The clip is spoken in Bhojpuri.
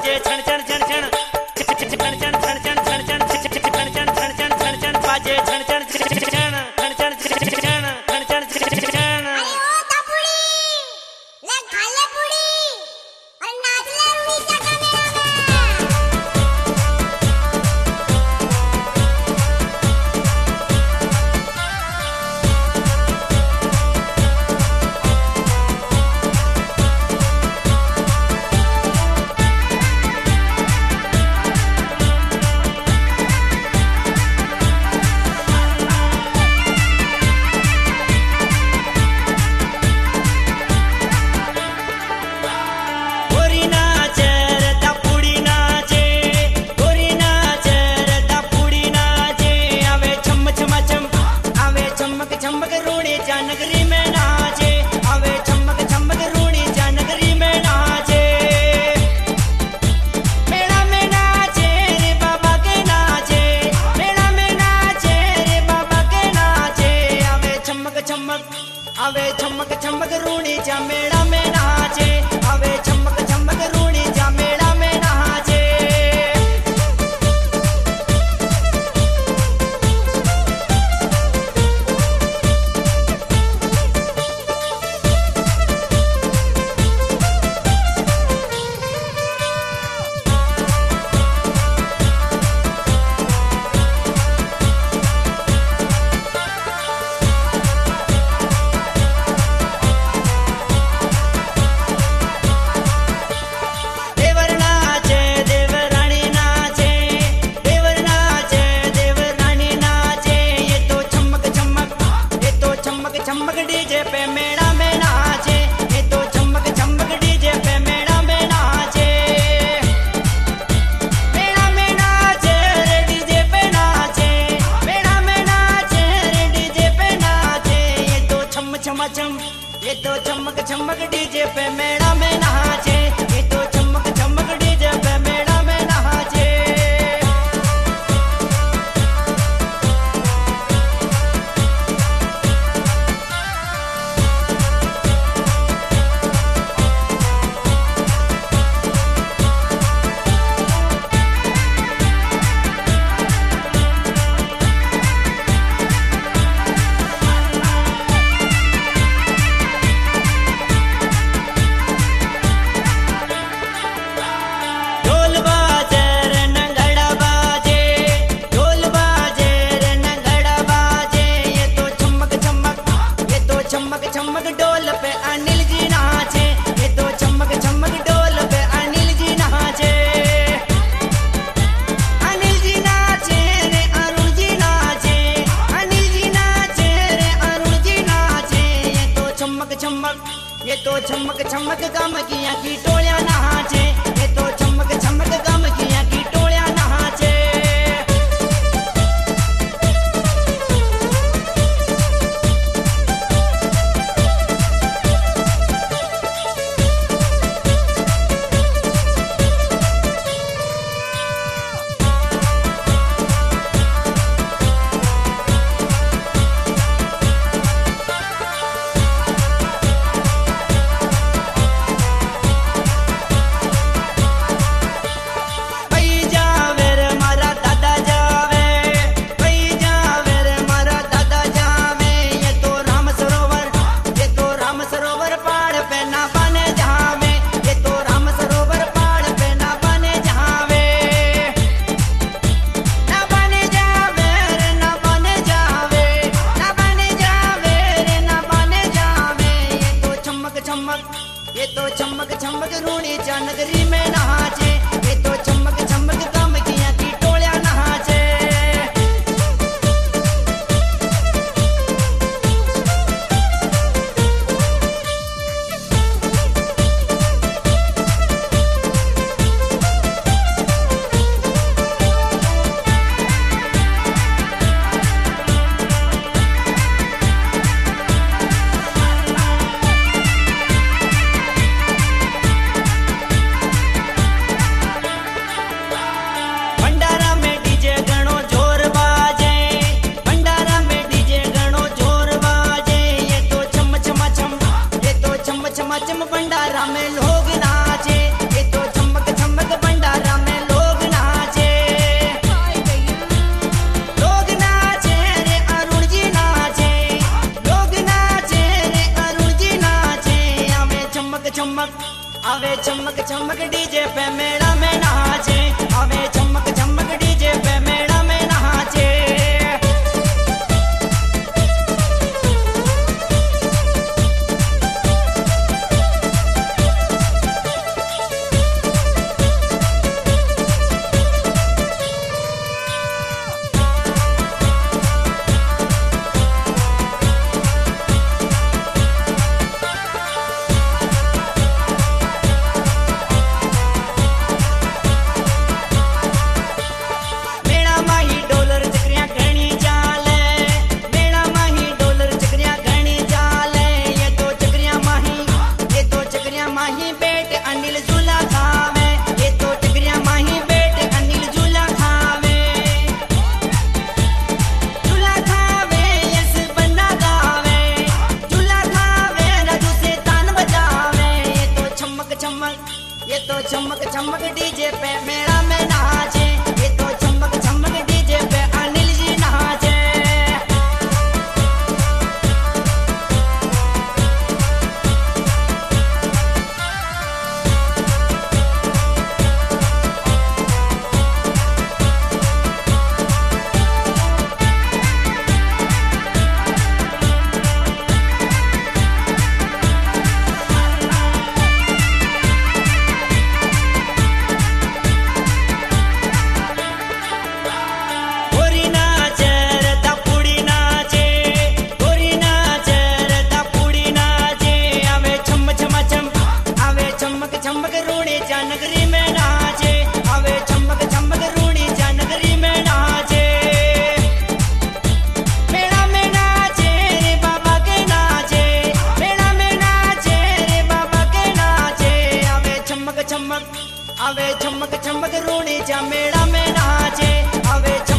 बाजे छण छण छण छण छण छण छण छण छण छण छण छण छण छण छण छण बाजे छण छण छण छण छण छण छण छण छण। अरे ओ तपुड़ी ले खा ले पुड़ी और नाच ले रुई चका आवे छमक छमक रूणी जा मेला में नाचे आवे छमक छमक रूणी जा मेला में नाचे। ये तो चमक चमक डीजे पे मेला में नाचे ये तो चमक चमक डीजे पे मेला में नाचे। चमक डोल पे अनिल जी नाचे ये तो चमक चमक डोल पे अनिल जी नाचे अनिल जी नाचे रे अरुण जी नाचे अनिल जी नाचे रे अरुण जी नाचे ये तो चमक चमक गम किया की टोलियां नाचे ये तो चमक चमक गम किया की टोलियां नाचे। ये तो चमक चमक रूणी जा नगरी में नाचे ये तो चमक चमक गम किया की टोलियां नाचे। आवे चमक चमक डीजे पे मेला में नाचे, आवे चमक चमक डीजे पे मेला में नाचे। ये तो चमक चमक डीजे पे मेला में नाचे, ये तो चमक चमक डीजे पे अनिल जी नाचे। चमक रूड़ी जा नगरी में नाचे, आवे चमक चमक रूड़ी जा नगरी में नाचे। मेला में नाचे रे बाबा के नाचे, मेला में नाचे रे बाबा के नाचे। आवे चमक चमक, आवे चमक चमक रूड़ी जा मेला में नाचे, आवे